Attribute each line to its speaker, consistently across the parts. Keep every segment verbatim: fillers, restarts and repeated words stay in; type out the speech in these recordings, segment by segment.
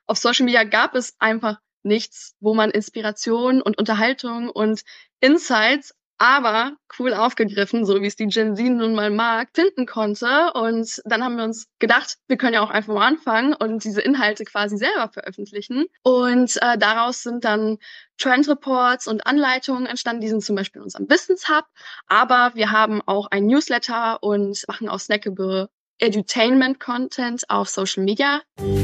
Speaker 1: auf Social Media gab es einfach nichts, wo man Inspiration und Unterhaltung und Insights, aber cool aufgegriffen, so wie es die Gen Z nun mal mag, finden konnte. Und dann haben wir uns gedacht, wir können ja auch einfach mal anfangen und diese Inhalte quasi selber veröffentlichen. Und äh, daraus sind dann Trend Reports und Anleitungen entstanden. Die sind zum Beispiel in unserem Wissenshub. Aber wir haben auch ein Newsletter und machen auch snackable Edutainment-Content auf Social Media.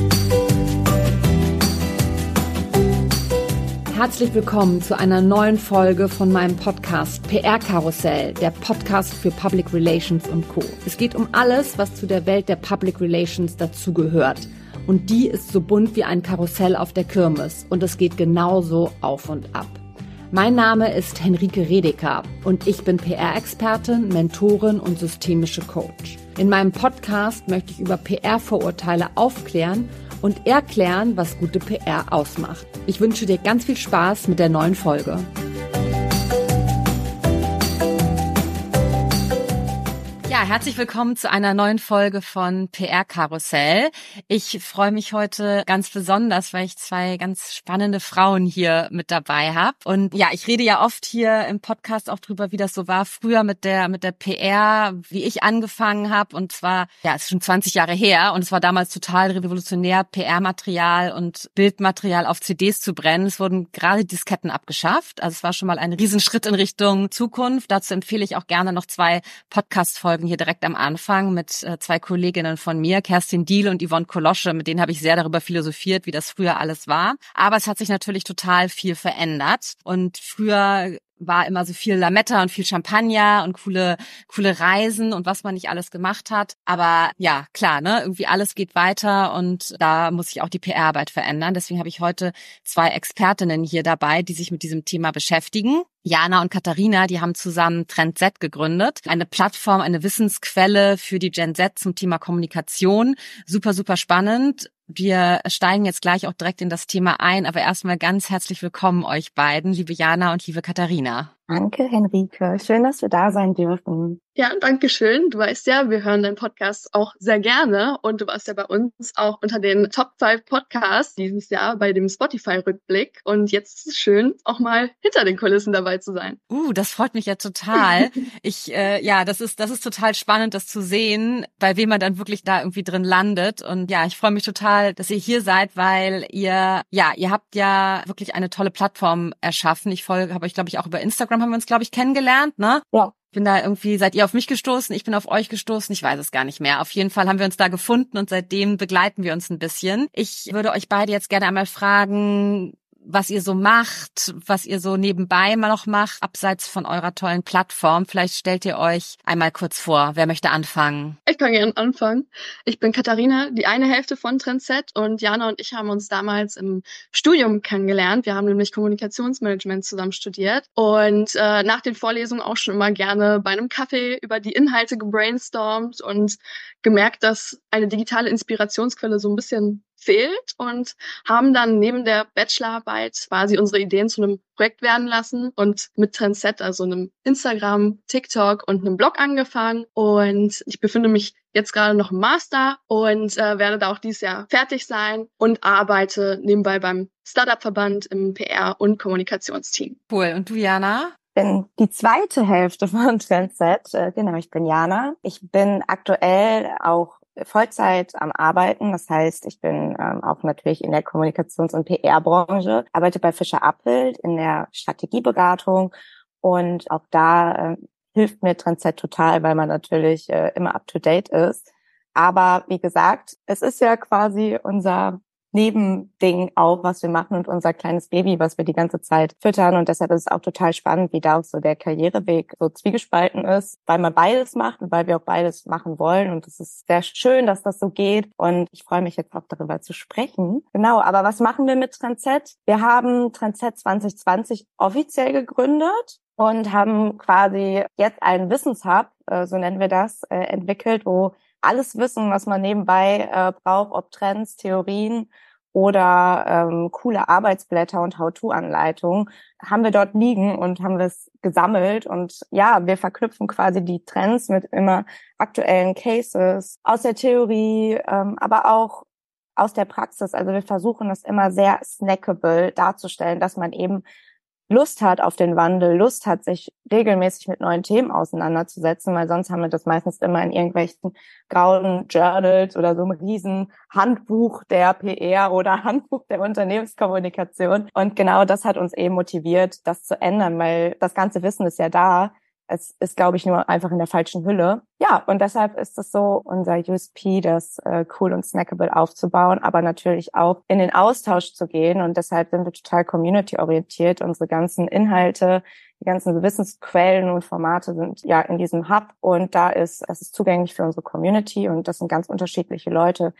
Speaker 2: Herzlich willkommen zu einer neuen Folge von meinem Podcast P R-Karussell, der Podcast für Public Relations und Co. Es geht um alles, was zu der Welt der Public Relations dazugehört. Und die ist so bunt wie ein Karussell auf der Kirmes. Und es geht genauso auf und ab. Mein Name ist Henrike Redeker und ich bin P R-Expertin, Mentorin und systemische Coach. In meinem Podcast möchte ich über P R-Vorurteile aufklären und erklären, was gute P R ausmacht. Ich wünsche dir ganz viel Spaß mit der neuen Folge. Ja, herzlich willkommen zu einer neuen Folge von P R-Karussell. Ich freue mich heute ganz besonders, weil ich zwei ganz spannende Frauen hier mit dabei habe. Und ja, ich rede ja oft hier im Podcast auch drüber, wie das so war früher mit der mit der P R, wie ich angefangen habe. Und zwar, ja, es ist schon zwanzig Jahre her und es war damals total revolutionär, P R-Material und Bildmaterial auf C Ds zu brennen. Es wurden gerade Disketten abgeschafft. Also es war schon mal ein Riesenschritt in Richtung Zukunft. Dazu empfehle ich auch gerne noch zwei Podcast-Folgen hier direkt am Anfang mit äh, zwei Kolleginnen von mir, Kerstin Diehl und Yvonne Kolosche. Mit denen habe ich sehr darüber philosophiert, wie das früher alles war. Aber es hat sich natürlich total viel verändert. Und früher war immer so viel Lametta und viel Champagner und coole coole Reisen und was man nicht alles gemacht hat. Aber ja, klar, ne, irgendwie alles geht weiter und da muss sich auch die P R-Arbeit verändern. Deswegen habe ich heute zwei Expertinnen hier dabei, die sich mit diesem Thema beschäftigen. Jana und Katharina, die haben zusammen Trend Z gegründet. Eine Plattform, eine Wissensquelle für die Gen Z zum Thema Kommunikation. Super, super spannend. Wir steigen jetzt gleich auch direkt in das Thema ein, aber erstmal ganz herzlich willkommen euch beiden, liebe Jana und liebe Katharina.
Speaker 3: Danke, Henrike. Schön, dass wir da sein dürfen.
Speaker 1: Ja, danke schön. Du weißt ja, wir hören deinen Podcast auch sehr gerne und du warst ja bei uns auch unter den Top fünf Podcasts dieses Jahr bei dem Spotify-Rückblick und jetzt ist es schön, auch mal hinter den Kulissen dabei zu sein.
Speaker 2: Uh, das freut mich ja total. Ich, äh, ja, das ist, das ist total spannend, das zu sehen, bei wem man dann wirklich da irgendwie drin landet und ja, ich freue mich total, dass ihr hier seid, weil ihr, ja, ihr habt ja wirklich eine tolle Plattform erschaffen. Ich folge, habe euch, glaube ich, auch über Instagram haben wir uns, glaube ich, kennengelernt, ne?
Speaker 3: Ja.
Speaker 2: Ich bin da irgendwie, seid ihr auf mich gestoßen, ich bin auf euch gestoßen, ich weiß es gar nicht mehr. Auf jeden Fall haben wir uns da gefunden und seitdem begleiten wir uns ein bisschen. Ich würde euch beide jetzt gerne einmal fragen, was ihr so macht, was ihr so nebenbei mal noch macht, abseits von eurer tollen Plattform. Vielleicht stellt ihr euch einmal kurz vor. Wer möchte anfangen?
Speaker 1: Ich kann gerne anfangen. Ich bin Katharina, die eine Hälfte von Trend Z und Jana und ich haben uns damals im Studium kennengelernt. Wir haben nämlich Kommunikationsmanagement zusammen studiert und äh, nach den Vorlesungen auch schon immer gerne bei einem Kaffee über die Inhalte gebrainstormt und gemerkt, dass eine digitale Inspirationsquelle so ein bisschen fehlt und haben dann neben der Bachelorarbeit quasi unsere Ideen zu einem Projekt werden lassen und mit Trend Z, also einem Instagram, TikTok und einem Blog angefangen und ich befinde mich jetzt gerade noch im Master und äh, werde da auch dieses Jahr fertig sein und arbeite nebenbei beim Startup-Verband im P R- und Kommunikationsteam.
Speaker 2: Cool. Und du, Jana?
Speaker 3: Ich bin die zweite Hälfte von Trend Z. Äh, genau, ich bin Jana. Ich bin aktuell auch Vollzeit am Arbeiten. Das heißt, ich bin ähm, auch natürlich in der Kommunikations- und P R-Branche, arbeite bei Fischer Appelt in der Strategieberatung und auch da äh, hilft mir Trend Z total, weil man natürlich äh, immer up-to-date ist. Aber wie gesagt, es ist ja quasi unser Nebending auch, was wir machen und unser kleines Baby, was wir die ganze Zeit füttern. Und deshalb ist es auch total spannend, wie da auch so der Karriereweg so zwiegespalten ist, weil man beides macht und weil wir auch beides machen wollen. Und es ist sehr schön, dass das so geht. Und ich freue mich jetzt auch darüber zu sprechen. Genau, aber was machen wir mit Trend Z? Wir haben Trend Z zwanzig zwanzig offiziell gegründet und haben quasi jetzt einen Wissenshub, äh, so nennen wir das, äh, entwickelt, wo alles Wissen, was man nebenbei äh, braucht, ob Trends, Theorien oder ähm, coole Arbeitsblätter und How-to-Anleitungen, haben wir dort liegen und haben wir es gesammelt. Und ja, wir verknüpfen quasi die Trends mit immer aktuellen Cases aus der Theorie, ähm, aber auch aus der Praxis. Also wir versuchen es immer sehr snackable darzustellen, dass man eben Lust hat auf den Wandel, Lust hat, sich regelmäßig mit neuen Themen auseinanderzusetzen, weil sonst haben wir das meistens immer in irgendwelchen grauen Journals oder so einem riesen Handbuch der P R oder Handbuch der Unternehmenskommunikation. Und genau das hat uns eben motiviert, das zu ändern, weil das ganze Wissen ist ja da. Es ist, glaube ich, nur einfach in der falschen Hülle. Ja, und deshalb ist es so unser U S P, das äh, cool und snackable aufzubauen, aber natürlich auch in den Austausch zu gehen. Und deshalb sind wir total community-orientiert. Unsere ganzen Inhalte, die ganzen Wissensquellen und Formate sind ja in diesem Hub. Und da ist, es ist zugänglich für unsere Community. Und das sind ganz unterschiedliche Leute.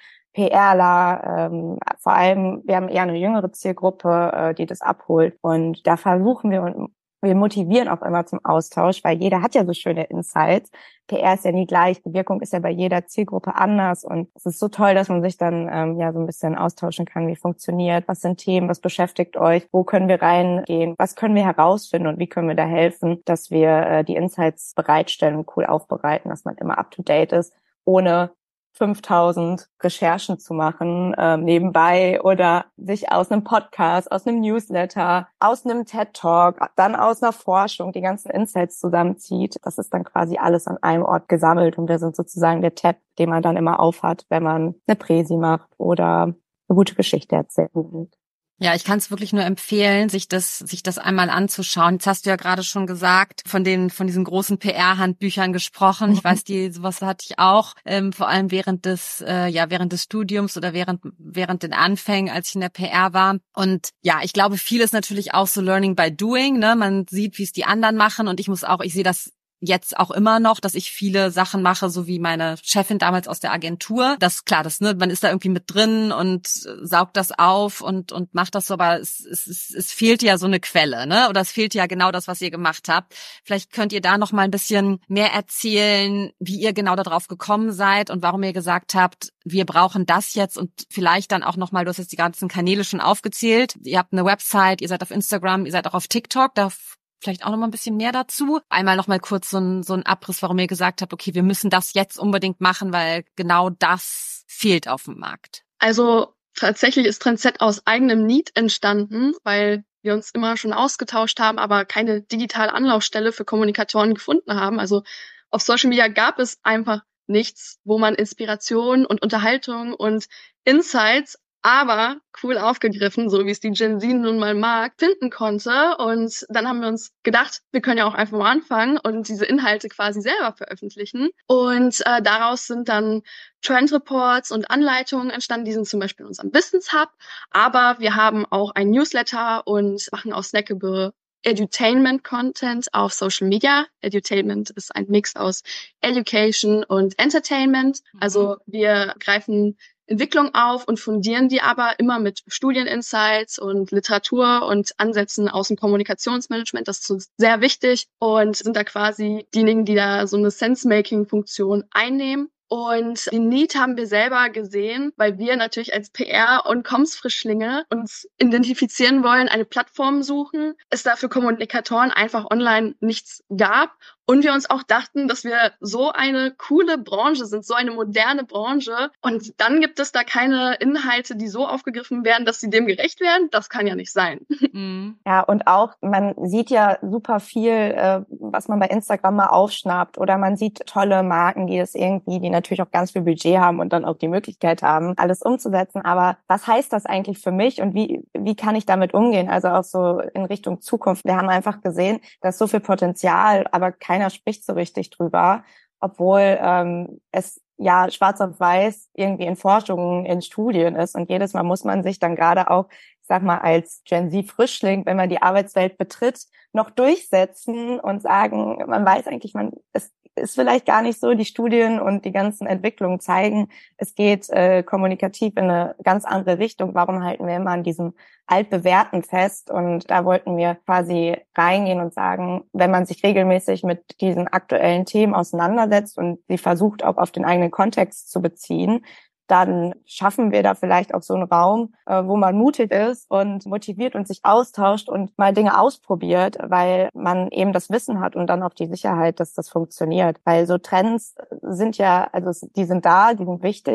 Speaker 3: PRler, ähm, vor allem, wir haben eher eine jüngere Zielgruppe, äh, die das abholt. Und da versuchen wir, Wir motivieren auch immer zum Austausch, weil jeder hat ja so schöne Insights. P R ist ja nie gleich, die Wirkung ist ja bei jeder Zielgruppe anders und es ist so toll, dass man sich dann ähm, ja so ein bisschen austauschen kann, wie funktioniert, was sind Themen, was beschäftigt euch, wo können wir reingehen, was können wir herausfinden und wie können wir da helfen, dass wir äh, die Insights bereitstellen und cool aufbereiten, dass man immer up to date ist, ohne fünftausend Recherchen zu machen äh, nebenbei oder sich aus einem Podcast, aus einem Newsletter, aus einem TED-Talk, dann aus einer Forschung die ganzen Insights zusammenzieht. Das ist dann quasi alles an einem Ort gesammelt und wir sind sozusagen der Tab, den man dann immer aufhat, wenn man eine Präsi macht oder eine gute Geschichte erzählen will.
Speaker 2: Ja, ich kann es wirklich nur empfehlen, sich das sich das einmal anzuschauen. Jetzt hast du ja gerade schon gesagt, von den von diesen großen P R-Handbüchern gesprochen. Ich weiß, die sowas hatte ich auch, ähm, vor allem während des äh, ja während des Studiums oder während während den Anfängen, als ich in der P R war. Und ja, ich glaube, viel ist natürlich auch so Learning by Doing. Ne, man sieht, wie es die anderen machen, und ich muss auch, ich sehe das jetzt auch immer noch, dass ich viele Sachen mache, so wie meine Chefin damals aus der Agentur. Das klar, das ne, man ist da irgendwie mit drin und saugt das auf und und macht das so, aber es es es, es fehlt ja so eine Quelle, ne? Oder es fehlt ja genau das, was ihr gemacht habt. Vielleicht könnt ihr da noch mal ein bisschen mehr erzählen, wie ihr genau darauf gekommen seid und warum ihr gesagt habt, wir brauchen das jetzt, und vielleicht dann auch noch mal, du hast jetzt die ganzen Kanäle schon aufgezählt. Ihr habt eine Website, ihr seid auf Instagram, ihr seid auch auf TikTok, da vielleicht auch noch mal ein bisschen mehr dazu. Einmal noch mal kurz so ein, so ein Abriss, warum ihr gesagt habt, okay, wir müssen das jetzt unbedingt machen, weil genau das fehlt auf dem Markt.
Speaker 1: Also tatsächlich ist Trendset aus eigenem Need entstanden, weil wir uns immer schon ausgetauscht haben, aber keine digitale Anlaufstelle für Kommunikatoren gefunden haben. Also auf Social Media gab es einfach nichts, wo man Inspiration und Unterhaltung und Insights, aber cool aufgegriffen, so wie es die Gen Z nun mal mag, finden konnte. Und dann haben wir uns gedacht, wir können ja auch einfach mal anfangen und diese Inhalte quasi selber veröffentlichen. Und äh, daraus sind dann Trend Reports und Anleitungen entstanden. Die sind zum Beispiel in unserem Business Hub. Aber wir haben auch ein Newsletter und machen auch snackable Edutainment-Content auf Social Media. Edutainment ist ein Mix aus Education und Entertainment. Also wir greifen Entwicklung auf und fundieren die aber immer mit Studieninsights und Literatur und Ansätzen aus dem Kommunikationsmanagement. Das ist uns sehr wichtig und sind da quasi diejenigen, die da so eine Sense-Making-Funktion einnehmen. Und den Need haben wir selber gesehen, weil wir natürlich als P R- und Comms-Frischlinge uns identifizieren wollen, eine Plattform suchen, es da für Kommunikatoren einfach online nichts gab. Und wir uns auch dachten, dass wir so eine coole Branche sind, so eine moderne Branche. Und dann gibt es da keine Inhalte, die so aufgegriffen werden, dass sie dem gerecht werden. Das kann ja nicht sein.
Speaker 3: Mhm. Ja, und auch, man sieht ja super viel, äh, was man bei Instagram mal aufschnappt. Oder man sieht tolle Marken, die das irgendwie, die natürlich auch ganz viel Budget haben und dann auch die Möglichkeit haben, alles umzusetzen. Aber was heißt das eigentlich für mich und wie, wie kann ich damit umgehen? Also auch so in Richtung Zukunft. Wir haben einfach gesehen, dass so viel Potenzial, aber kein Keiner spricht so richtig drüber, obwohl ähm, es ja schwarz auf weiß irgendwie in Forschungen, in Studien ist. Und jedes Mal muss man sich dann gerade auch, ich sag mal, als Gen Z-Frischling, wenn man die Arbeitswelt betritt, noch durchsetzen und sagen, man weiß eigentlich, man es ist vielleicht gar nicht so, die Studien und die ganzen Entwicklungen zeigen, es geht äh, kommunikativ in eine ganz andere Richtung. Warum halten wir immer an diesem Altbewährten fest? Und da wollten wir quasi reingehen und sagen, wenn man sich regelmäßig mit diesen aktuellen Themen auseinandersetzt und sie versucht auch auf den eigenen Kontext zu beziehen, dann schaffen wir da vielleicht auch so einen Raum, äh, wo man mutig ist und motiviert und sich austauscht und mal Dinge ausprobiert, weil man eben das Wissen hat und dann auch die Sicherheit, dass das funktioniert. Weil so Trends sind ja, also die sind da, die sind wichtig,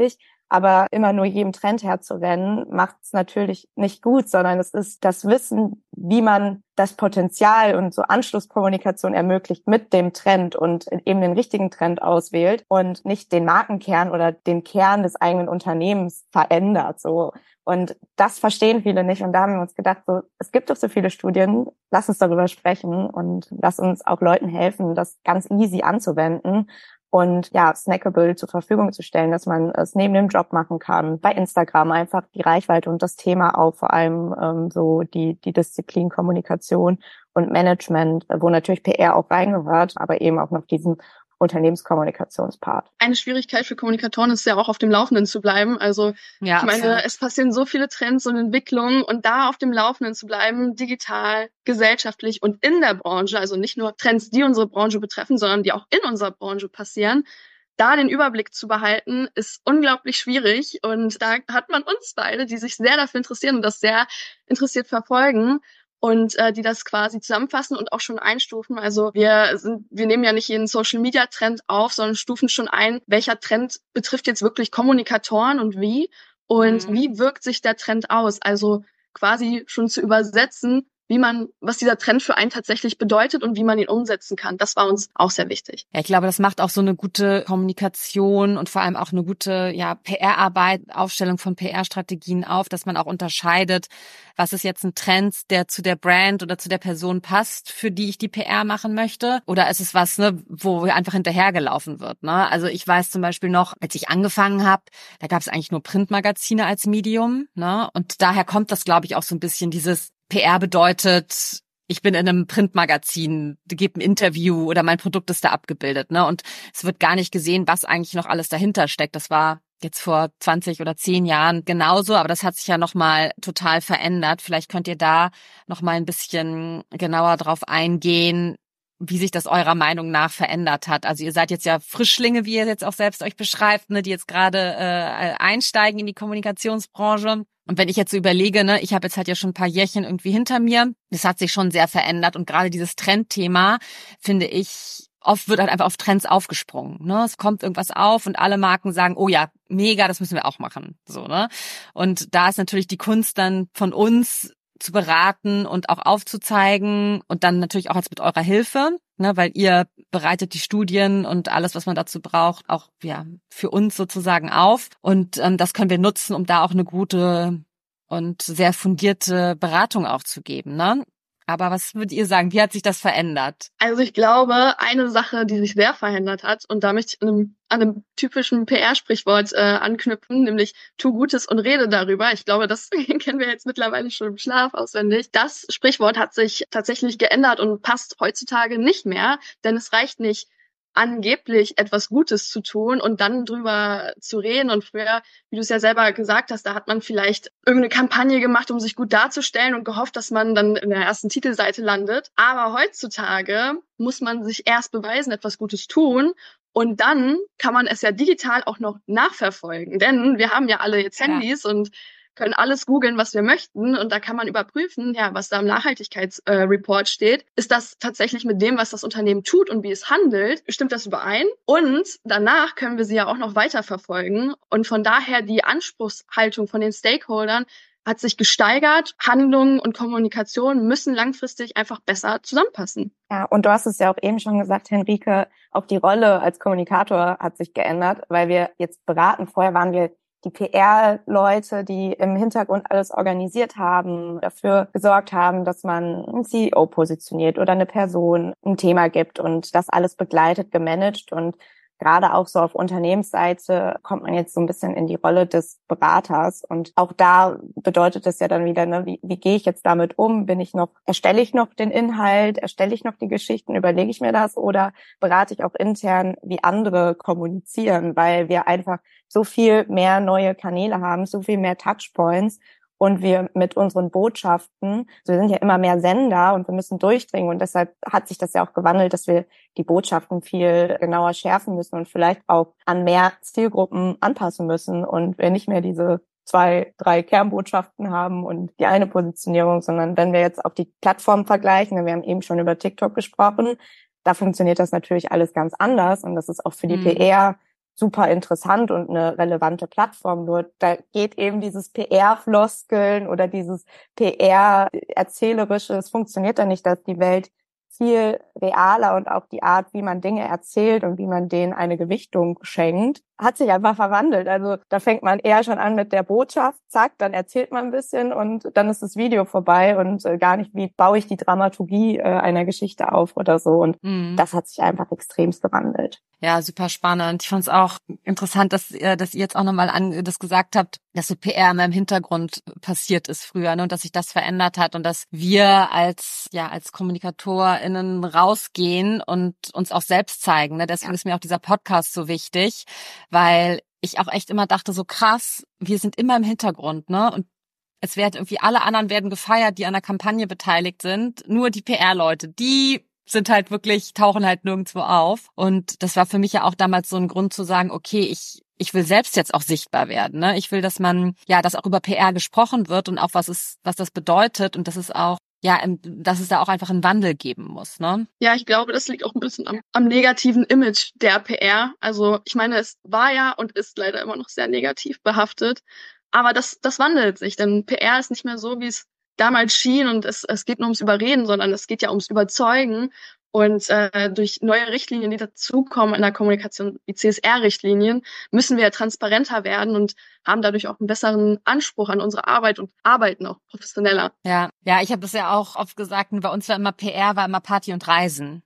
Speaker 3: Aber immer nur jedem Trend herzurennen, macht es natürlich nicht gut, sondern es ist das Wissen, wie man das Potenzial und so Anschlusskommunikation ermöglicht mit dem Trend und eben den richtigen Trend auswählt und nicht den Markenkern oder den Kern des eigenen Unternehmens verändert, so. Und das verstehen viele nicht. Und da haben wir uns gedacht, so, es gibt doch so viele Studien, lass uns darüber sprechen und lass uns auch Leuten helfen, das ganz easy anzuwenden und ja, snackable zur Verfügung zu stellen, dass man es neben dem Job machen kann. Bei Instagram einfach die Reichweite und das Thema auch, vor allem ähm, so die die Disziplin Kommunikation und Management, wo natürlich P R auch reingehört, aber eben auch noch diesen Unternehmenskommunikationspart.
Speaker 1: Eine Schwierigkeit für Kommunikatoren ist ja auch auf dem Laufenden zu bleiben. Also
Speaker 2: Ja,
Speaker 1: ich meine,
Speaker 2: absolut.
Speaker 1: es passieren so viele Trends und Entwicklungen und da auf dem Laufenden zu bleiben, digital, gesellschaftlich und in der Branche, also nicht nur Trends, die unsere Branche betreffen, sondern die auch in unserer Branche passieren, da den Überblick zu behalten, ist unglaublich schwierig. Und da hat man uns beide, die sich sehr dafür interessieren und das sehr interessiert verfolgen, und äh, die das quasi zusammenfassen und auch schon einstufen. Also wir sind, wir nehmen ja nicht jeden Social-Media-Trend auf, sondern stufen schon ein, welcher Trend betrifft jetzt wirklich Kommunikatoren und wie und
Speaker 2: Mhm.
Speaker 1: wie wirkt sich der Trend aus. Also quasi schon zu übersetzen, wie man, was dieser Trend für einen tatsächlich bedeutet und wie man ihn umsetzen kann. Das war uns auch sehr wichtig.
Speaker 2: Ja, ich glaube, das macht auch so eine gute Kommunikation und vor allem auch eine gute, ja, P R-Arbeit, Aufstellung von P R-Strategien auf, dass man auch unterscheidet, was ist jetzt ein Trend, der zu der Brand oder zu der Person passt, für die ich die P R machen möchte, oder ist es was, ne, wo einfach hinterhergelaufen wird, ne? Also ich weiß zum Beispiel noch, als ich angefangen habe, da gab es eigentlich nur Printmagazine als Medium, ne? Und daher kommt das, glaube ich, auch so ein bisschen dieses P R bedeutet, ich bin in einem Printmagazin, gebe ein Interview oder mein Produkt ist da abgebildet, ne? Und es wird gar nicht gesehen, was eigentlich noch alles dahinter steckt. Das war jetzt vor zwanzig oder zehn Jahren genauso, aber das hat sich ja nochmal total verändert. Vielleicht könnt ihr da nochmal ein bisschen genauer drauf eingehen, wie sich das eurer Meinung nach verändert hat. Also ihr seid jetzt ja Frischlinge, wie ihr jetzt auch selbst euch beschreibt, ne, die jetzt gerade äh, einsteigen in die Kommunikationsbranche. Und wenn ich jetzt so überlege, ne, ich habe jetzt halt ja schon ein paar Jährchen irgendwie hinter mir, das hat sich schon sehr verändert. Und gerade dieses Trendthema, finde ich, oft wird halt einfach auf Trends aufgesprungen. Ne? Es kommt irgendwas auf und alle Marken sagen, oh ja, mega, das müssen wir auch machen. So, ne? Und da ist natürlich die Kunst dann von uns zu beraten und auch aufzuzeigen und dann natürlich auch jetzt mit eurer Hilfe, ne, weil ihr bereitet die Studien und alles, was man dazu braucht, auch ja für uns sozusagen auf. Und ähm, das können wir nutzen, um da auch eine gute und sehr fundierte Beratung auch zu geben, ne? Aber was würdet ihr sagen? Wie hat sich das verändert?
Speaker 1: Also ich glaube, eine Sache, die sich sehr verändert hat, und da möchte ich an einem, an einem typischen P R-Sprichwort äh, anknüpfen, nämlich tu Gutes und rede darüber. Ich glaube, das kennen wir jetzt mittlerweile schon im Schlaf auswendig. Das Sprichwort hat sich tatsächlich geändert und passt heutzutage nicht mehr, denn es reicht nicht, angeblich etwas Gutes zu tun und dann drüber zu reden. Und früher, wie du es ja selber gesagt hast, da hat man vielleicht irgendeine Kampagne gemacht, um sich gut darzustellen und gehofft, dass man dann in der ersten Titelseite landet. Aber heutzutage muss man sich erst beweisen, etwas Gutes tun. Und dann kann man es ja digital auch noch nachverfolgen. Denn wir haben ja alle jetzt Handys ja. und können alles googeln, was wir möchten. Und da kann man überprüfen, ja, was da im Nachhaltigkeitsreport äh, steht. Ist das tatsächlich mit dem, was das Unternehmen tut und wie es handelt? Stimmt das überein? Und danach können wir sie ja auch noch weiterverfolgen. Und von daher die Anspruchshaltung von den Stakeholdern hat sich gesteigert. Handlungen und Kommunikation müssen langfristig einfach besser zusammenpassen.
Speaker 3: Ja, und du hast es ja auch eben schon gesagt, Henrike, auch die Rolle als Kommunikator hat sich geändert, weil wir jetzt beraten. Vorher waren wir die P R-Leute, die im Hintergrund alles organisiert haben, dafür gesorgt haben, dass man einen C E O positioniert oder eine Person ein Thema gibt und das alles begleitet, gemanagt. Und gerade auch so auf Unternehmensseite kommt man jetzt so ein bisschen in die Rolle des Beraters. Und auch da bedeutet es ja dann wieder, ne, wie, wie gehe ich jetzt damit um? Bin ich noch, erstelle ich noch den Inhalt, erstelle ich noch die Geschichten, überlege ich mir das oder berate ich auch intern, wie andere kommunizieren, weil wir einfach so viel mehr neue Kanäle haben, so viel mehr Touchpoints. Und wir mit unseren Botschaften, also wir sind ja immer mehr Sender und wir müssen durchdringen. Und deshalb hat sich das ja auch gewandelt, dass wir die Botschaften viel genauer schärfen müssen und vielleicht auch an mehr Zielgruppen anpassen müssen. Und wir nicht mehr diese zwei, drei Kernbotschaften haben und die eine Positionierung, sondern wenn wir jetzt auch die Plattformen vergleichen, wir haben eben schon über TikTok gesprochen, da funktioniert das natürlich alles ganz anders. Und das ist auch für die mhm. P R super interessant und eine relevante Plattform. Nur da geht eben dieses P R-Floskeln oder dieses P R-Erzählerische, es funktioniert da nicht, dass die Welt viel realer und auch die Art, wie man Dinge erzählt und wie man denen eine Gewichtung schenkt, hat sich einfach verwandelt. Also da fängt man eher schon an mit der Botschaft, zack, dann erzählt man ein bisschen und dann ist das Video vorbei und äh, gar nicht, wie baue ich die Dramaturgie äh, einer Geschichte auf oder so. Und mhm. das hat sich einfach extremst gewandelt.
Speaker 2: Ja, super spannend. Ich fand es auch interessant, dass, dass ihr jetzt auch nochmal an das gesagt habt, dass so P R immer im Hintergrund passiert ist früher, ne, und dass sich das verändert hat und dass wir als ja als KommunikatorInnen rausgehen und uns auch selbst zeigen. Ne? Deswegen ja. ist mir auch dieser Podcast so wichtig, weil ich auch echt immer dachte, so krass, wir sind immer im Hintergrund, ne? Und es werden irgendwie alle anderen werden gefeiert, die an der Kampagne beteiligt sind, nur die P R-Leute, die sind halt wirklich, tauchen halt nirgendwo auf. Und das war für mich ja auch damals so ein Grund zu sagen, okay, ich ich will selbst jetzt auch sichtbar werden. Ne? Ich will, dass man, ja, dass auch über P R gesprochen wird und auch was es, was das bedeutet und dass es auch, ja, dass es da auch einfach einen Wandel geben muss. Ne?
Speaker 1: Ja, ich glaube, das liegt auch ein bisschen am, am negativen Image der P R. Also ich meine, es war ja und ist leider immer noch sehr negativ behaftet. Aber das, das wandelt sich, denn P R ist nicht mehr so, wie es damals schien und es, es geht nur ums Überreden, sondern es geht ja ums Überzeugen. Und äh, durch neue Richtlinien, die dazukommen in der Kommunikation, wie C S R-Richtlinien, müssen wir ja transparenter werden und haben dadurch auch einen besseren Anspruch an unsere Arbeit und arbeiten auch professioneller.
Speaker 2: Ja, ja, ich habe das ja auch oft gesagt, bei uns war immer P R, war immer Party und Reisen.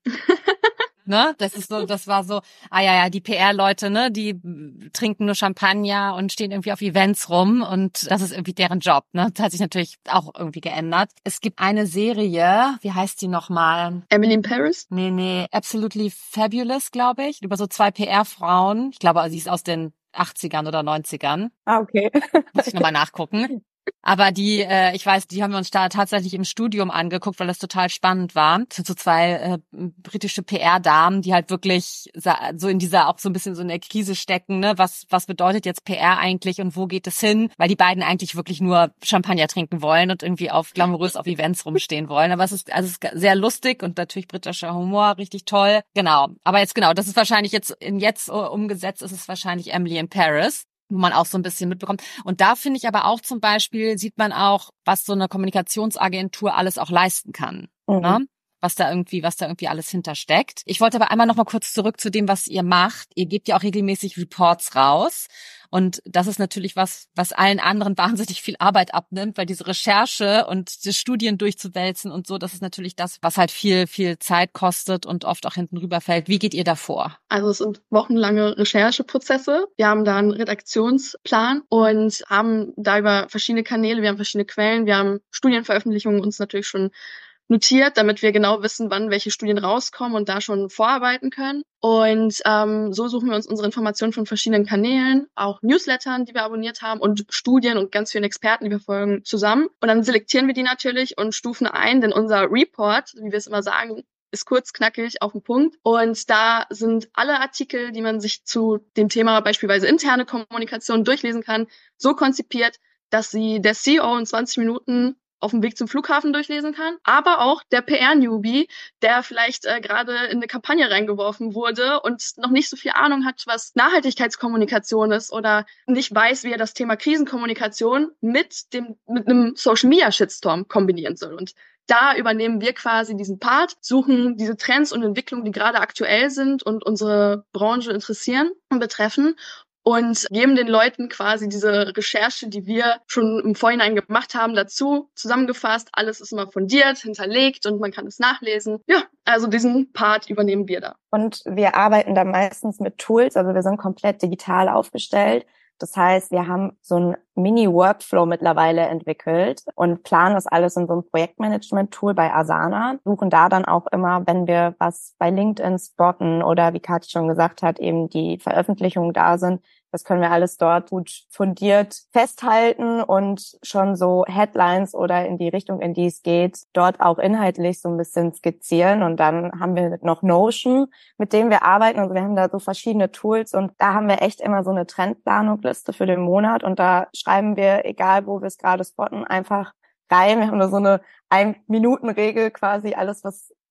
Speaker 2: Ne, das ist so, das war so, ah ja, ja, die P R-Leute, ne, die trinken nur Champagner und stehen irgendwie auf Events rum und das ist irgendwie deren Job, ne. Das hat sich natürlich auch irgendwie geändert. Es gibt eine Serie, wie heißt die nochmal?
Speaker 1: Emily in Paris?
Speaker 2: Nee, nee, Absolutely Fabulous, glaube ich, über so zwei P R-Frauen. Ich glaube, sie ist aus den achtzigern oder neunzigern.
Speaker 3: Ah, okay.
Speaker 2: Muss ich nochmal nachgucken. Aber die, äh, ich weiß, die haben wir uns da tatsächlich im Studium angeguckt, weil das total spannend war. Das sind so zwei äh, britische P R-Damen, die halt wirklich so in dieser, auch so ein bisschen so in der Krise stecken, ne? Was, was bedeutet jetzt P R eigentlich und wo geht es hin? Weil die beiden eigentlich wirklich nur Champagner trinken wollen und irgendwie auf glamourös auf Events rumstehen wollen. Aber es ist, also es ist sehr lustig und natürlich britischer Humor, richtig toll. Genau. Aber jetzt genau, das ist wahrscheinlich jetzt, in jetzt umgesetzt ist es wahrscheinlich Emily in Paris, wo man auch so ein bisschen mitbekommt. Und da finde ich aber auch zum Beispiel, sieht man auch, was so eine Kommunikationsagentur alles auch leisten kann. Mhm. Ne? Was da irgendwie, was da irgendwie alles hintersteckt. Ich wollte aber einmal noch mal kurz zurück zu dem, was ihr macht. Ihr gebt ja auch regelmäßig Reports raus. Und das ist natürlich was, was allen anderen wahnsinnig viel Arbeit abnimmt, weil diese Recherche und die Studien durchzuwälzen und so, das ist natürlich das, was halt viel, viel Zeit kostet und oft auch hinten rüberfällt. Wie geht ihr da vor?
Speaker 1: Also es sind wochenlange Rechercheprozesse. Wir haben da einen Redaktionsplan und haben da über verschiedene Kanäle, wir haben verschiedene Quellen, wir haben Studienveröffentlichungen uns natürlich schon notiert, damit wir genau wissen, wann welche Studien rauskommen und da schon vorarbeiten können. Und ähm, so suchen wir uns unsere Informationen von verschiedenen Kanälen, auch Newslettern, die wir abonniert haben und Studien und ganz vielen Experten, die wir folgen, zusammen. Und dann selektieren wir die natürlich und stufen ein, denn unser Report, wie wir es immer sagen, ist kurz, knackig, auf den Punkt. Und da sind alle Artikel, die man sich zu dem Thema beispielsweise interne Kommunikation durchlesen kann, so konzipiert, dass sie der C E O in zwanzig Minuten auf dem Weg zum Flughafen durchlesen kann, aber auch der P R-Newbie, der vielleicht äh, gerade in eine Kampagne reingeworfen wurde und noch nicht so viel Ahnung hat, was Nachhaltigkeitskommunikation ist oder nicht weiß, wie er das Thema Krisenkommunikation mit dem mit einem Social-Media-Shitstorm kombinieren soll. Und da übernehmen wir quasi diesen Part, suchen diese Trends und Entwicklungen, die gerade aktuell sind und unsere Branche interessieren und betreffen, und geben den Leuten quasi diese Recherche, die wir schon im Vorhinein gemacht haben, dazu zusammengefasst. Alles ist immer fundiert, hinterlegt und man kann es nachlesen. Ja, also diesen Part übernehmen wir da.
Speaker 3: Und wir arbeiten da meistens mit Tools, also wir sind komplett digital aufgestellt. Das heißt, wir haben so ein Mini-Workflow mittlerweile entwickelt und planen das alles in so einem Projektmanagement-Tool bei Asana, suchen da dann auch immer, wenn wir was bei LinkedIn spotten oder wie Kathi schon gesagt hat, eben die Veröffentlichungen da sind, das können wir alles dort gut fundiert festhalten und schon so Headlines oder in die Richtung, in die es geht, dort auch inhaltlich so ein bisschen skizzieren. Und dann haben wir noch Notion, mit dem wir arbeiten. Also wir haben da so verschiedene Tools und da haben wir echt immer so eine Trendplanungliste für den Monat und da schreiben wir, egal wo wir es gerade spotten, einfach rein. Wir haben da so eine Ein-Minuten-Regel quasi, alles was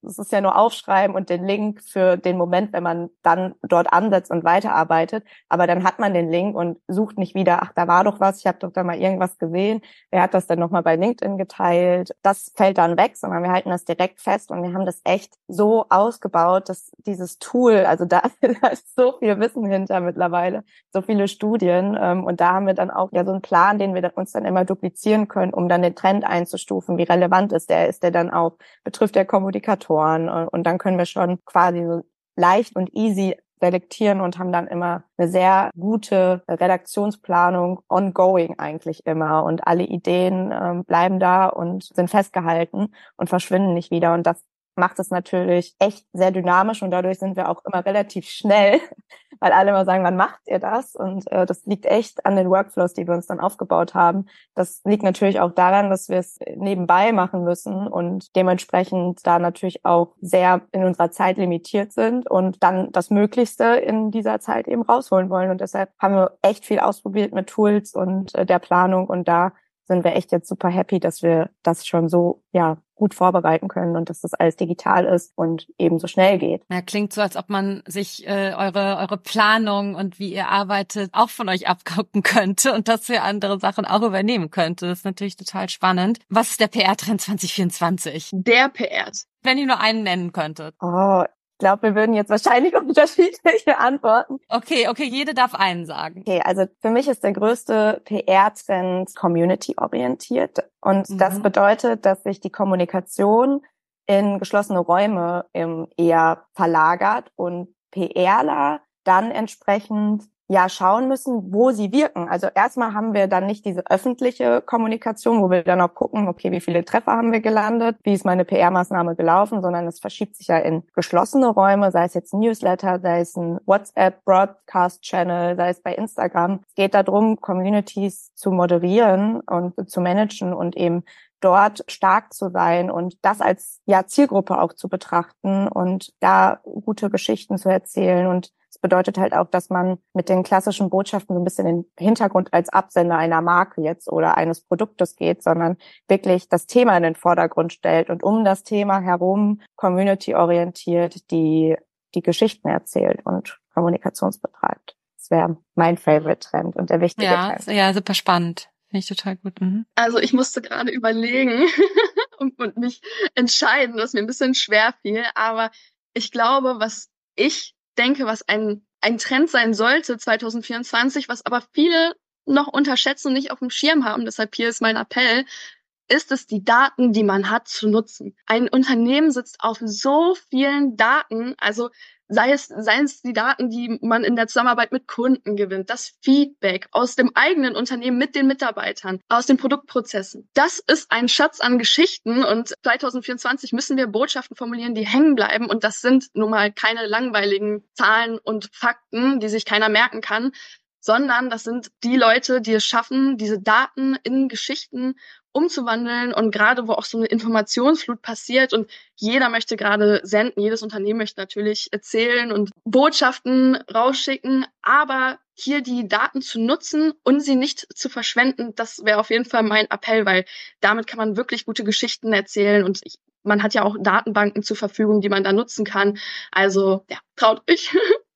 Speaker 3: es ist ja nur aufschreiben und den Link für den Moment, wenn man dann dort ansetzt und weiterarbeitet. Aber dann hat man den Link und sucht nicht wieder, ach, da war doch was, ich habe doch da mal irgendwas gesehen. Wer hat das denn nochmal bei LinkedIn geteilt? Das fällt dann weg, sondern wir halten das direkt fest und wir haben das echt so ausgebaut, dass dieses Tool, also da, da ist so viel Wissen hinter mittlerweile, so viele Studien. Ähm, und da haben wir dann auch ja so einen Plan, den wir uns dann immer duplizieren können, um dann den Trend einzustufen. Wie relevant ist der? Ist der dann auch, betrifft der Kommunikatoren? Und dann können wir schon quasi so leicht und easy selektieren und haben dann immer eine sehr gute Redaktionsplanung ongoing eigentlich immer. Und alle Ideen ähm, bleiben da und sind festgehalten und verschwinden nicht wieder. Und das macht es natürlich echt sehr dynamisch und dadurch sind wir auch immer relativ schnell, weil alle immer sagen, wann macht ihr das? Und äh, das liegt echt an den Workflows, die wir uns dann aufgebaut haben. Das liegt natürlich auch daran, dass wir es nebenbei machen müssen und dementsprechend da natürlich auch sehr in unserer Zeit limitiert sind und dann das Möglichste in dieser Zeit eben rausholen wollen. Und deshalb haben wir echt viel ausprobiert mit Tools und äh, der Planung und da sind wir echt jetzt super happy, dass wir das schon so ja gut vorbereiten können und dass das alles digital ist und eben so schnell geht.
Speaker 2: Ja, klingt so, als ob man sich äh, eure eure Planung und wie ihr arbeitet auch von euch abgucken könnte und das für andere Sachen auch übernehmen könnte. Das ist natürlich total spannend. Was ist der P R-Trend zwanzig vierundzwanzig?
Speaker 1: Der P R.
Speaker 2: Wenn ihr nur einen nennen könntet.
Speaker 3: Oh, ich glaube, wir würden jetzt wahrscheinlich unterschiedliche antworten.
Speaker 2: Okay, okay, jede darf einen sagen.
Speaker 3: Okay, also für mich ist der größte P R-Trend community-orientiert. Und mhm. das bedeutet, dass sich die Kommunikation in geschlossene Räume eher verlagert und PRler dann entsprechend ja schauen müssen, wo sie wirken. Also erstmal haben wir dann nicht diese öffentliche Kommunikation, wo wir dann auch gucken, okay, wie viele Treffer haben wir gelandet, wie ist meine P R-Maßnahme gelaufen, sondern es verschiebt sich ja in geschlossene Räume, sei es jetzt ein Newsletter, sei es ein WhatsApp-Broadcast-Channel, sei es bei Instagram. Es geht darum, Communities zu moderieren und zu managen und eben dort stark zu sein und das als ja Zielgruppe auch zu betrachten und da gute Geschichten zu erzählen. Und es bedeutet halt auch, dass man mit den klassischen Botschaften so ein bisschen den Hintergrund als Absender einer Marke jetzt oder eines Produktes geht, sondern wirklich das Thema in den Vordergrund stellt und um das Thema herum community-orientiert die die Geschichten erzählt und Kommunikations betreibt. Das wäre mein Favorite-Trend und der wichtige
Speaker 2: ja,
Speaker 3: Trend.
Speaker 2: Ja, super spannend. Finde ich total gut. Mhm.
Speaker 1: Also ich musste gerade überlegen und, und mich entscheiden, was mir ein bisschen schwer fiel. Aber ich glaube, was ich denke, was ein ein Trend sein sollte zwanzig vierundzwanzig, was aber viele noch unterschätzen und nicht auf dem Schirm haben, deshalb hier ist mein Appell, ist es, die Daten, die man hat, zu nutzen. Ein Unternehmen sitzt auf so vielen Daten, also sei es, seien es die Daten, die man in der Zusammenarbeit mit Kunden gewinnt, das Feedback aus dem eigenen Unternehmen mit den Mitarbeitern, aus den Produktprozessen. Das ist ein Schatz an Geschichten und zwanzig vierundzwanzig müssen wir Botschaften formulieren, die hängen bleiben und das sind nun mal keine langweiligen Zahlen und Fakten, die sich keiner merken kann, sondern das sind die Leute, die es schaffen, diese Daten in Geschichten umzuwandeln und gerade wo auch so eine Informationsflut passiert und jeder möchte gerade senden, jedes Unternehmen möchte natürlich erzählen und Botschaften rausschicken, aber hier die Daten zu nutzen und sie nicht zu verschwenden, das wäre auf jeden Fall mein Appell, weil damit kann man wirklich gute Geschichten erzählen und ich, man hat ja auch Datenbanken zur Verfügung, die man da nutzen kann. Also ja, traut euch.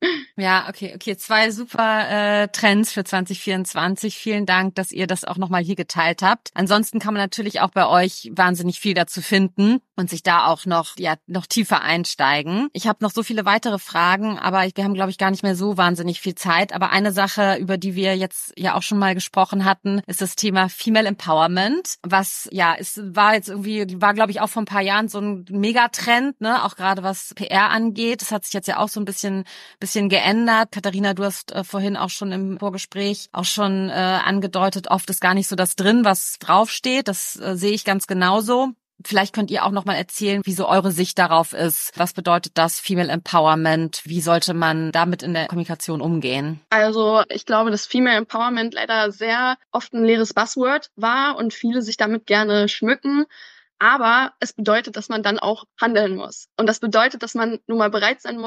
Speaker 2: Ja, okay, okay. Zwei super äh, Trends für zwanzig vierundzwanzig. Vielen Dank, dass ihr das auch nochmal hier geteilt habt. Ansonsten kann man natürlich auch bei euch wahnsinnig viel dazu finden und sich da auch noch ja noch tiefer einsteigen. Ich habe noch so viele weitere Fragen, aber ich, wir haben, glaube ich, gar nicht mehr so wahnsinnig viel Zeit. Aber eine Sache, über die wir jetzt ja auch schon mal gesprochen hatten, ist das Thema Female Empowerment. Was ja, es war jetzt irgendwie, war, glaube ich, auch vor ein paar Jahren so ein Megatrend, ne, auch gerade was P R angeht. Das hat sich jetzt ja auch so ein bisschen bisschen geändert. Katharina, du hast äh, vorhin auch schon im Vorgespräch auch schon äh, angedeutet, oft ist gar nicht so das drin, was draufsteht. Das äh, sehe ich ganz genauso. Vielleicht könnt ihr auch noch mal erzählen, wie so eure Sicht darauf ist. Was bedeutet das Female Empowerment? Wie sollte man damit in der Kommunikation umgehen?
Speaker 1: Also ich glaube, dass Female Empowerment leider sehr oft ein leeres Buzzword war und viele sich damit gerne schmücken. Aber es bedeutet, dass man dann auch handeln muss. Und das bedeutet, dass man nun mal bereit sein muss,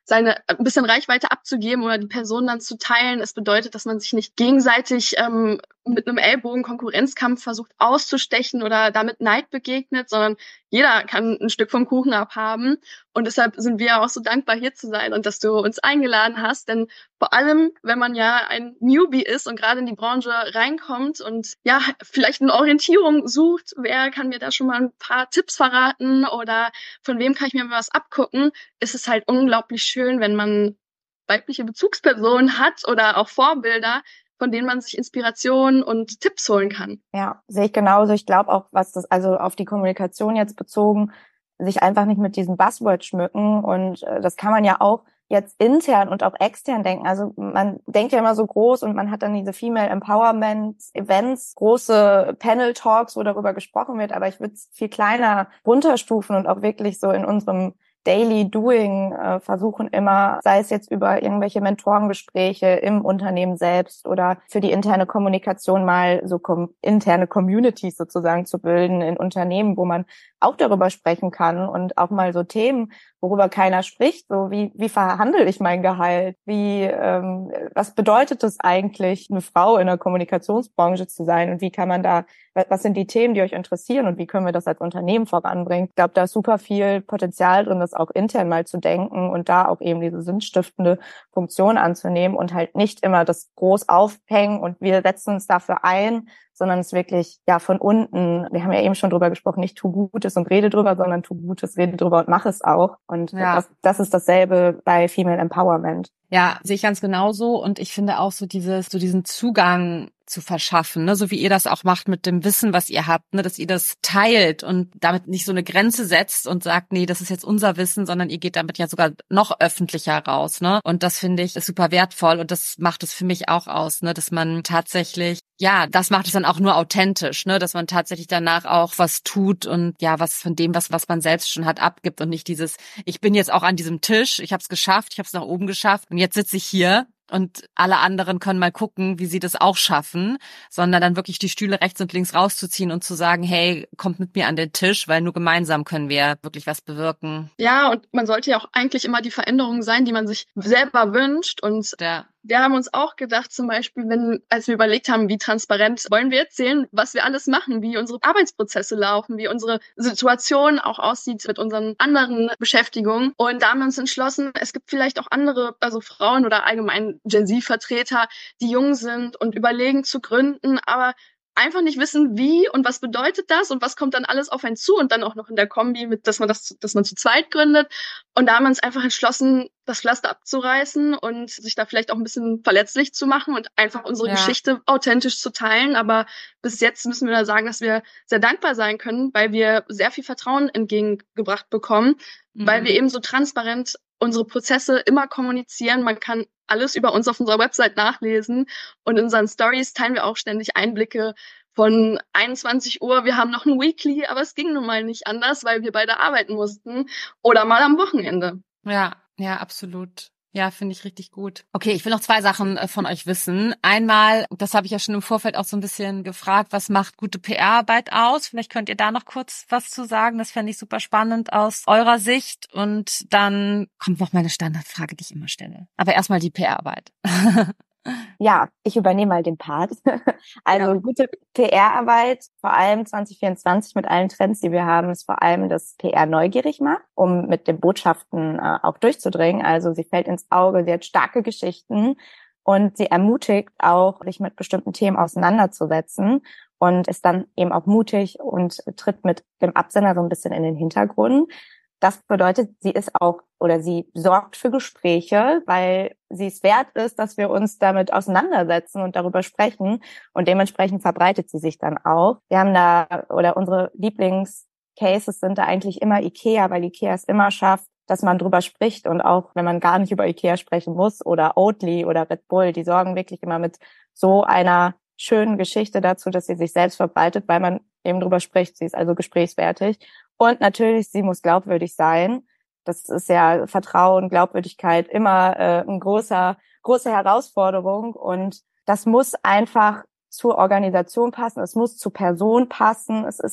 Speaker 1: seine ein bisschen Reichweite abzugeben oder die Person dann zu teilen. Es bedeutet, dass man sich nicht gegenseitig ähm, mit einem Ellbogen Konkurrenzkampf versucht auszustechen oder damit Neid begegnet, sondern jeder kann ein Stück vom Kuchen abhaben. Und deshalb sind wir auch so dankbar, hier zu sein und dass du uns eingeladen hast. Denn vor allem, wenn man ja ein Newbie ist und gerade in die Branche reinkommt und ja, vielleicht eine Orientierung sucht, wer kann mir da schon mal ein paar Tipps verraten oder von wem kann ich mir was abgucken, ist es halt unglaublich schön, wenn man weibliche Bezugspersonen hat oder auch Vorbilder, von denen man sich Inspiration und Tipps holen kann.
Speaker 3: Ja, sehe ich genauso. Ich glaube auch, was das, also auf die Kommunikation jetzt bezogen, sich einfach nicht mit diesem Buzzword schmücken. Und äh, das kann man ja auch jetzt intern und auch extern denken. Also man denkt ja immer so groß und man hat dann diese Female Empowerment Events, große Panel Talks, wo darüber gesprochen wird. Aber ich würde es viel kleiner runterstufen und auch wirklich so in unserem Daily Doing äh, versuchen immer, sei es jetzt über irgendwelche Mentorengespräche im Unternehmen selbst oder für die interne Kommunikation mal so kom- interne Communities sozusagen zu bilden in Unternehmen, wo man auch darüber sprechen kann und auch mal so Themen, worüber keiner spricht, so wie wie verhandle ich mein Gehalt, wie ähm, was bedeutet es eigentlich, eine Frau in der Kommunikationsbranche zu sein und wie kann man da, was sind die Themen, die euch interessieren und wie können wir das als Unternehmen voranbringen? Ich glaube, da ist super viel Potenzial drin, das auch intern mal zu denken und da auch eben diese sinnstiftende Funktion anzunehmen und halt nicht immer das groß aufhängen und wir setzen uns dafür ein, sondern es wirklich ja von unten, wir haben ja eben schon drüber gesprochen, nicht tu Gutes und rede drüber, sondern tu Gutes, rede drüber und mach es auch. Und
Speaker 2: Ja.
Speaker 3: das, das ist dasselbe bei Female Empowerment.
Speaker 2: Ja, sehe ich ganz genauso. Und ich finde auch so dieses, so diesen Zugang zu verschaffen, ne, so wie ihr das auch macht mit dem Wissen, was ihr habt, ne, dass ihr das teilt und damit nicht so eine Grenze setzt und sagt, nee, das ist jetzt unser Wissen, sondern ihr geht damit ja sogar noch öffentlicher raus, ne? Und das finde ich ist super wertvoll und das macht es für mich auch aus, ne, dass man tatsächlich, ja, das macht es dann auch nur authentisch, ne, dass man tatsächlich danach auch was tut und ja, was von dem, was was man selbst schon hat, abgibt und nicht dieses, ich bin jetzt auch an diesem Tisch, ich habe es geschafft, ich habe es nach oben geschafft und jetzt sitze ich hier und alle anderen können mal gucken, wie sie das auch schaffen, sondern dann wirklich die Stühle rechts und links rauszuziehen und zu sagen, hey, kommt mit mir an den Tisch, weil nur gemeinsam können wir wirklich was bewirken.
Speaker 1: Ja, und man sollte ja auch eigentlich immer die Veränderung sein, die man sich selber wünscht. Und
Speaker 2: Ja.
Speaker 1: wir haben uns auch gedacht, zum Beispiel, wenn, als wir überlegt haben, wie transparent wollen wir erzählen, was wir alles machen, wie unsere Arbeitsprozesse laufen, wie unsere Situation auch aussieht mit unseren anderen Beschäftigungen. Und da haben wir uns entschlossen, es gibt vielleicht auch andere, also Frauen oder allgemein Gen Z-Vertreter, die jung sind und überlegen zu gründen, aber einfach nicht wissen, wie und was bedeutet das und was kommt dann alles auf einen zu und dann auch noch in der Kombi mit, dass man das, dass man zu zweit gründet. Und da haben wir uns einfach entschlossen, das Pflaster abzureißen und sich da vielleicht auch ein bisschen verletzlich zu machen und einfach unsere
Speaker 2: Ja.
Speaker 1: Geschichte authentisch zu teilen. Aber bis jetzt müssen wir da sagen, dass wir sehr dankbar sein können, weil wir sehr viel Vertrauen entgegengebracht bekommen,
Speaker 2: Mhm.
Speaker 1: weil wir eben so transparent unsere Prozesse immer kommunizieren. Man kann alles über uns auf unserer Website nachlesen und in unseren Stories teilen wir auch ständig Einblicke von einundzwanzig Uhr. Wir haben noch ein Weekly, aber es ging nun mal nicht anders, weil wir beide arbeiten mussten oder mal am Wochenende.
Speaker 2: Ja, ja, absolut. Ja, finde ich richtig gut. Okay, ich will noch zwei Sachen äh, von euch wissen. Einmal, das habe ich ja schon im Vorfeld auch so ein bisschen gefragt, was macht gute P R-Arbeit aus? Vielleicht könnt ihr da noch kurz was zu sagen. Das fände ich super spannend aus eurer Sicht. Und dann kommt noch meine Standardfrage, die ich immer stelle. Aber erstmal die P R-Arbeit.
Speaker 3: Ja, ich übernehme mal den Part. Also
Speaker 1: Ja.
Speaker 3: gute P R-Arbeit, vor allem zwanzig vierundzwanzig mit allen Trends, die wir haben, ist vor allem, dass P R neugierig macht, um mit den Botschaften äh, auch durchzudringen. Also sie fällt ins Auge, sie hat starke Geschichten und sie ermutigt auch, sich mit bestimmten Themen auseinanderzusetzen und ist dann eben auch mutig und tritt mit dem Absender so ein bisschen in den Hintergrund. Das bedeutet, sie ist auch oder sie sorgt für Gespräche, weil sie es wert ist, dass wir uns damit auseinandersetzen und darüber sprechen und dementsprechend verbreitet sie sich dann auch. Wir haben da, oder unsere Lieblingscases sind da eigentlich immer IKEA, weil IKEA es immer schafft, dass man drüber spricht und auch, wenn man gar nicht über IKEA sprechen muss oder Oatly oder Red Bull, die sorgen wirklich immer mit so einer schönen Geschichte dazu, dass sie sich selbst verbreitet, weil man eben drüber spricht. Sie ist also gesprächswertig. Und natürlich, sie muss glaubwürdig sein. Das ist ja Vertrauen, Glaubwürdigkeit immer äh, eine großer, große Herausforderung. Und das muss einfach zur Organisation passen. Es muss zur Person passen. Es ist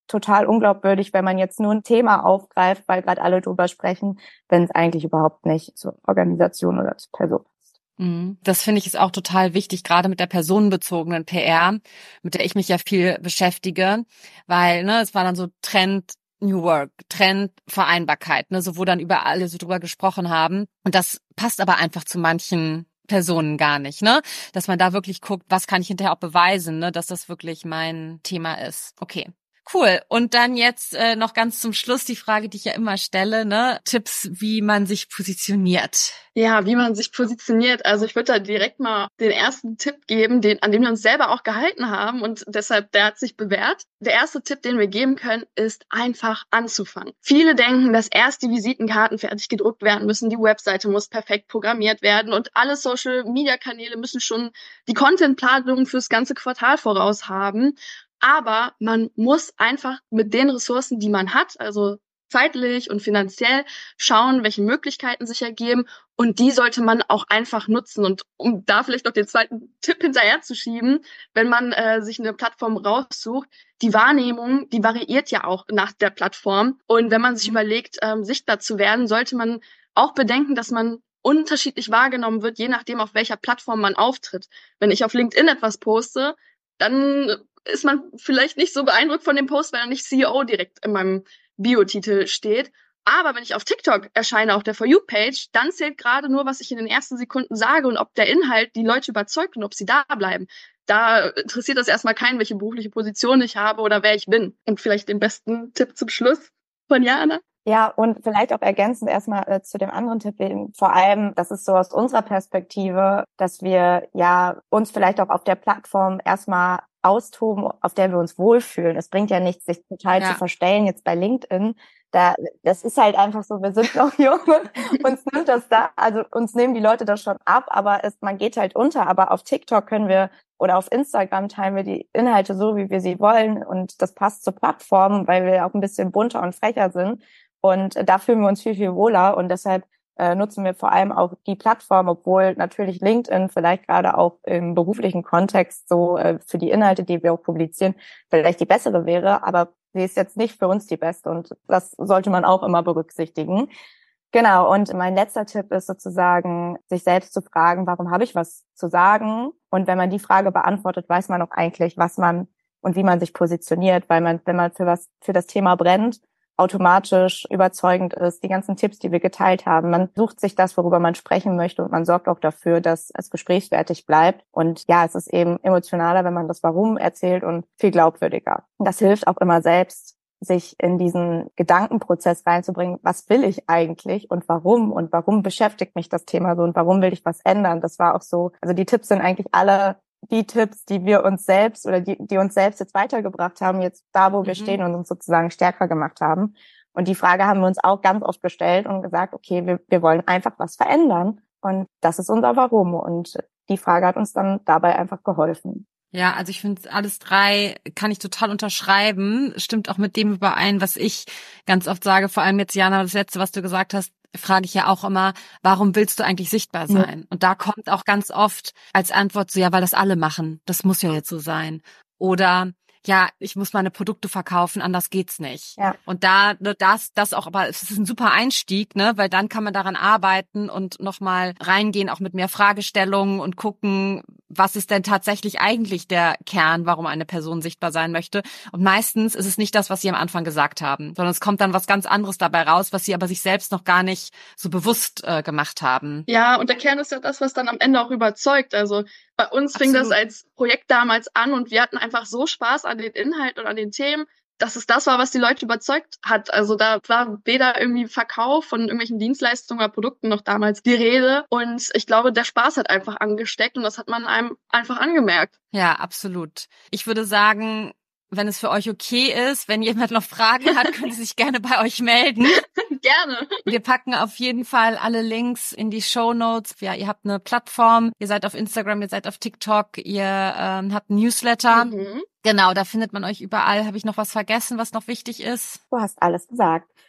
Speaker 3: total unglaubwürdig, wenn man jetzt nur ein Thema aufgreift, weil gerade alle drüber sprechen, wenn es eigentlich überhaupt nicht zur Organisation oder zur Person passt.
Speaker 2: Das finde ich ist auch total wichtig, gerade mit der personenbezogenen P R, mit der ich mich ja viel beschäftige, weil ne, es war dann so Trend New Work, Trend Vereinbarkeit, ne, so wo dann über alle so drüber gesprochen haben. Und das passt aber einfach zu manchen Personen gar nicht, ne? Dass man da wirklich guckt, was kann ich hinterher auch beweisen, ne, dass das wirklich mein Thema ist. Okay. Cool. Und dann jetzt äh, noch ganz zum Schluss die Frage, die ich ja immer stelle, ne? Tipps, wie man sich positioniert.
Speaker 1: Ja, wie man sich positioniert. Also ich würde da direkt mal den ersten Tipp geben, den, an dem wir uns selber auch gehalten haben und deshalb, der hat sich bewährt. Der erste Tipp, den wir geben können, ist einfach anzufangen. Viele denken, dass erst die Visitenkarten fertig gedruckt werden müssen, die Webseite muss perfekt programmiert werden und alle Social-Media-Kanäle müssen schon die Content-Planung fürs ganze Quartal voraus haben. Aber man muss einfach mit den Ressourcen, die man hat, also zeitlich und finanziell, schauen, welche Möglichkeiten sich ergeben. Und die sollte man auch einfach nutzen. Und um da vielleicht noch den zweiten Tipp hinterher zu schieben, wenn man äh, sich eine Plattform raussucht, die Wahrnehmung, die variiert ja auch nach der Plattform. Und wenn man sich überlegt, ähm, sichtbar zu werden, sollte man auch bedenken, dass man unterschiedlich wahrgenommen wird, je nachdem, auf welcher Plattform man auftritt. Wenn ich auf LinkedIn etwas poste, dann ist man vielleicht nicht so beeindruckt von dem Post, weil da nicht C E O direkt in meinem Bio-Titel steht. Aber wenn ich auf TikTok erscheine, auf der For You-Page, dann zählt gerade nur, was ich in den ersten Sekunden sage und ob der Inhalt die Leute überzeugt und ob sie da bleiben. Da interessiert das erstmal keinen, welche berufliche Position ich habe oder wer ich bin. Und vielleicht den besten Tipp zum Schluss von Jana.
Speaker 3: Ja, und vielleicht auch ergänzend erstmal äh, zu dem anderen Tipp, vor allem, das ist so aus unserer Perspektive, dass wir ja uns vielleicht auch auf der Plattform erstmal austoben, auf der wir uns wohlfühlen. Es bringt ja nichts, sich total ja. zu verstellen, jetzt bei LinkedIn. Da, das ist halt einfach so, wir sind noch jung, uns nimmt das da, also uns nehmen die Leute das schon ab, aber es, man geht halt unter. Aber auf TikTok können wir oder auf Instagram teilen wir die Inhalte so, wie wir sie wollen und das passt zur Plattform, weil wir auch ein bisschen bunter und frecher sind. Und da fühlen wir uns viel, viel wohler und deshalb äh, nutzen wir vor allem auch die Plattform, obwohl natürlich LinkedIn vielleicht gerade auch im beruflichen Kontext so äh, für die Inhalte, die wir auch publizieren, vielleicht die bessere wäre, aber sie ist jetzt nicht für uns die beste und das sollte man auch immer berücksichtigen. Genau, und mein letzter Tipp ist sozusagen, sich selbst zu fragen, warum habe ich was zu sagen? Und wenn man die Frage beantwortet, weiß man auch eigentlich, was man und wie man sich positioniert, weil man, wenn man für was für das Thema brennt, automatisch überzeugend ist, die ganzen Tipps, die wir geteilt haben. Man sucht sich das, worüber man sprechen möchte und man sorgt auch dafür, dass es gesprächswertig bleibt. Und ja, es ist eben emotionaler, wenn man das Warum erzählt und viel glaubwürdiger. Und das hilft auch immer selbst, sich in diesen Gedankenprozess reinzubringen, was will ich eigentlich und warum und warum beschäftigt mich das Thema so und warum will ich was ändern. Das war auch so, also die Tipps sind eigentlich alle die Tipps, die wir uns selbst oder die, die uns selbst jetzt weitergebracht haben, jetzt da, wo wir mhm. stehen und uns sozusagen stärker gemacht haben. Und die Frage haben wir uns auch ganz oft gestellt und gesagt, okay, wir, wir wollen einfach was verändern. Und das ist unser Warum. Und die Frage hat uns dann dabei einfach geholfen.
Speaker 2: Ja, also ich finde, alles drei kann ich total unterschreiben. Stimmt auch mit dem überein, was ich ganz oft sage, vor allem jetzt, Jana, das Letzte, was du gesagt hast, frage ich ja auch immer, warum willst du eigentlich sichtbar sein? Ja. Und da kommt auch ganz oft als Antwort so, ja, weil das alle machen. Das muss ja jetzt so sein. Oder ja, ich muss meine Produkte verkaufen, anders geht's nicht. Ja. Und da, das, das auch, aber es ist ein super Einstieg, ne, weil dann kann man daran arbeiten und nochmal reingehen, auch mit mehr Fragestellungen und gucken, was ist denn tatsächlich eigentlich der Kern, warum eine Person sichtbar sein möchte. Und meistens ist es nicht das, was sie am Anfang gesagt haben, sondern es kommt dann was ganz anderes dabei raus, was sie aber sich selbst noch gar nicht so bewusst äh, gemacht haben.
Speaker 1: Ja, und der Kern ist ja das, was dann am Ende auch überzeugt. Also bei uns fing Absolut. Das als Projekt damals an und wir hatten einfach so Spaß an den Inhalten und an den Themen, dass es das war, was die Leute überzeugt hat. Also da war weder irgendwie Verkauf von irgendwelchen Dienstleistungen oder Produkten noch damals die Rede. Und ich glaube, der Spaß hat einfach angesteckt und das hat man einem einfach angemerkt.
Speaker 2: Ja, absolut. Ich würde sagen, wenn es für euch okay ist, wenn jemand noch Fragen hat, können Sie sich gerne bei euch melden.
Speaker 1: Gerne.
Speaker 2: Wir packen auf jeden Fall alle Links in die Shownotes. Ja, ihr habt eine Plattform, ihr seid auf Instagram, ihr seid auf TikTok, ihr ähm, habt ein Newsletter. Mhm. Genau, da findet man euch überall. Habe ich noch was vergessen, was noch wichtig ist?
Speaker 3: Du hast alles gesagt.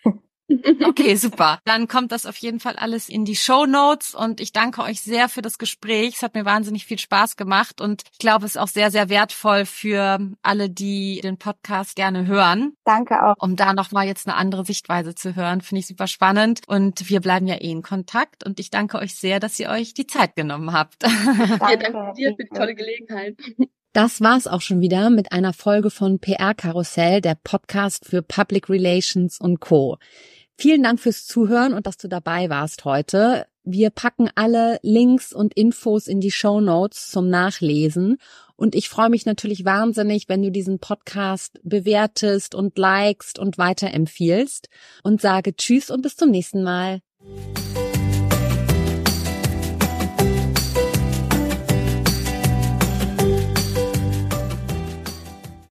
Speaker 2: Okay, super. Dann kommt das auf jeden Fall alles in die Shownotes und ich danke euch sehr für das Gespräch. Es hat mir wahnsinnig viel Spaß gemacht und ich glaube, es ist auch sehr, sehr wertvoll für alle, die den Podcast gerne hören.
Speaker 3: Danke auch.
Speaker 2: Um da nochmal jetzt eine andere Sichtweise zu hören, finde ich super spannend und wir bleiben ja eh in Kontakt und ich danke euch sehr, dass ihr euch die Zeit genommen habt.
Speaker 1: Danke, ja, danke dir für die tolle Gelegenheit.
Speaker 2: Das war's auch schon wieder mit einer Folge von P R Karussell, der Podcast für Public Relations und Co. Vielen Dank fürs Zuhören und dass du dabei warst heute. Wir packen alle Links und Infos in die Shownotes zum Nachlesen. Und ich freue mich natürlich wahnsinnig, wenn du diesen Podcast bewertest und likest und weiterempfiehlst. Und sage Tschüss und bis zum nächsten Mal.